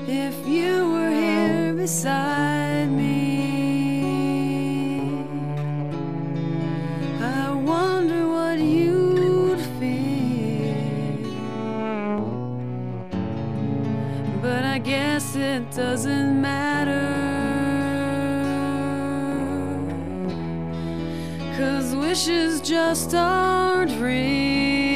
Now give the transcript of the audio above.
if you were here beside me. I wonder what you'd feel, but I guess it doesn't matter, 'cause wishes just aren't real.